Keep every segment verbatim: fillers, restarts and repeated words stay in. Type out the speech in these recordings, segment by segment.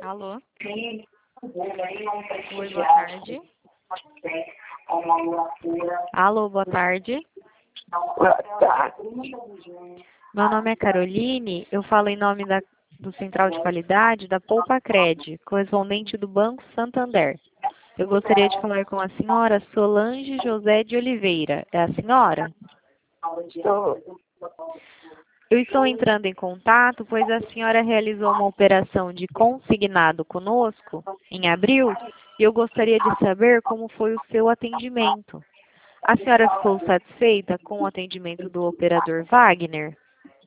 Alô? Sim. Oi, boa tarde. Alô, boa tarde. Boa tarde. Meu nome é Caroline, eu falo em nome da, do Central de Qualidade da Poupa Cred, correspondente do Banco Santander. Eu gostaria de falar com a senhora Solange José de Oliveira. É a senhora? Estou. Eu estou entrando em contato, pois a senhora realizou uma operação de consignado conosco em abril e eu gostaria de saber como foi o seu atendimento. A senhora ficou satisfeita com o atendimento do operador Wagner?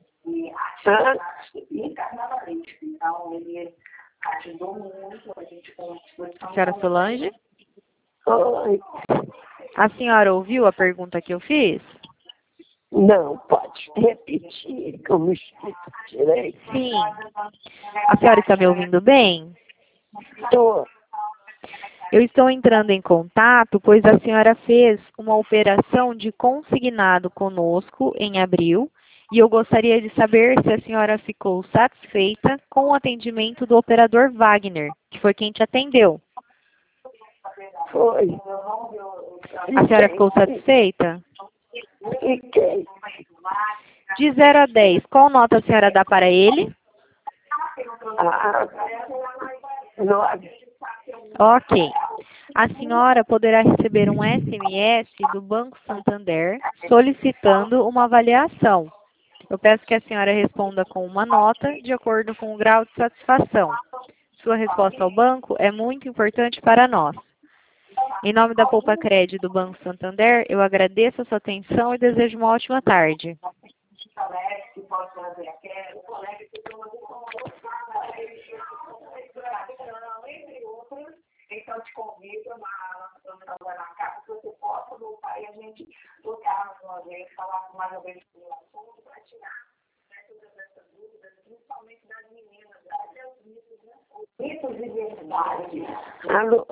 Senhora Solange? Oi. A senhora ouviu a pergunta que eu fiz? Não, pode repetir, que eu não escuto direito. Sim. A senhora está me ouvindo bem? Estou. Eu estou entrando em contato, pois a senhora fez uma operação de consignado conosco em abril e eu gostaria de saber se a senhora ficou satisfeita com o atendimento do operador Wagner, que foi quem te atendeu. Foi. A senhora ficou satisfeita? Fiquei. De zero a dez, qual nota a senhora dá para ele? Ah, nove. Ok. A senhora poderá receber um S M S do Banco Santander solicitando uma avaliação. Eu peço que a senhora responda com uma nota de acordo com o grau de satisfação. Sua resposta ao banco é muito importante para nós. Em nome da Poupa Cred do Banco Santander, eu agradeço a sua atenção e desejo uma ótima tarde. Então, te convido a na casa, que você possa voltar e a gente tocar uma vez, falar mais uma vez sobre o assunto, para tirar todas essas dúvidas, principalmente das meninas, das mitos, né? Mitos de verdade. Alô?